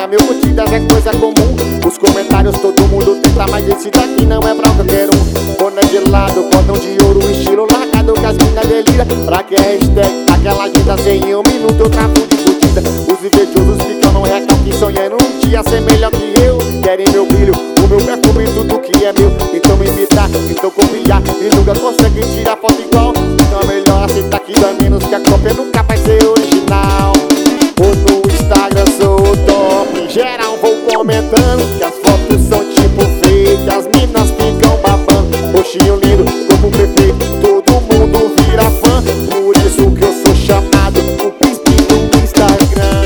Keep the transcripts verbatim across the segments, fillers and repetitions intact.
mil curtidas é coisa comum. Os comentários todo mundo tenta, mas esse daqui não é pra qualquer um. Boné de lado, cordão de ouro, estilo largado que as mina delira. Pra que é hashtag, aquela agenda sem em um minuto eu travo de curtida. Os invejosos ficam no recalque sonhando um dia ser melhor que eu. Querem meu brilho, o meu perfume, tudo que é meu. Então me imitar, então copiar e nunca consegue tirar foto igual. Então é melhor aceitar que dói menos que a cópia nunca vai ser original. Ou no Instagram sou o top, em geral vou comentando que as fotos são tipo fake, as minas ficam babando. Roxinho lindo, como prefeito, todo mundo vira fã. Por isso que eu sou chamado o príncipe do Instagram.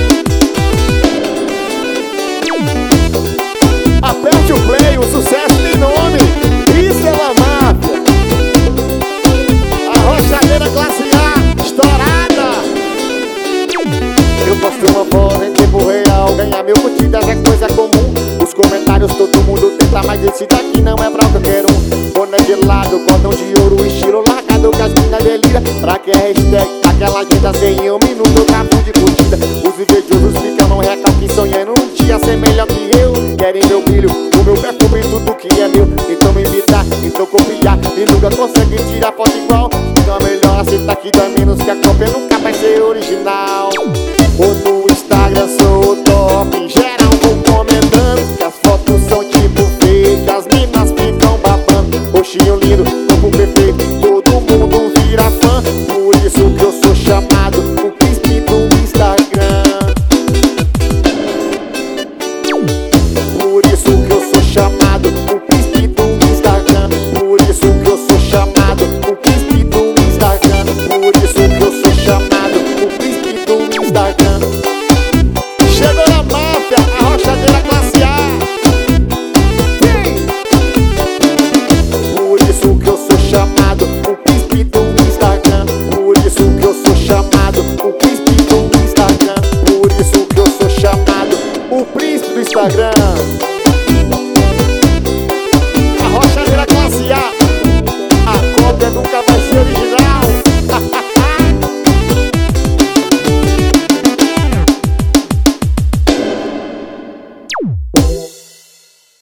Aperte o play, o sucesso tem nome. Isso é uma máfia. A rochadeira classe A, estourada. Eu posto uma foto em tempo real, ganhar mil curtidas é coisa comum. Os comentários todo mundo tenta, mas esse daqui não é pra qualquer um. Boné de lado, cordão de ouro, estilo largado que as mina delira. Pra que é hashtag, aquela agenda sem em um minuto eu travo de curtida. Os invejosos ficam no recalque sonhando um dia ser melhor que eu. Querem meu brilho, o meu perfume, tudo que é meu. Então me imitar, então copiar e nunca consegue tirar foto igual. Então é melhor aceitar que dói menos que a cópia nunca vai ser original.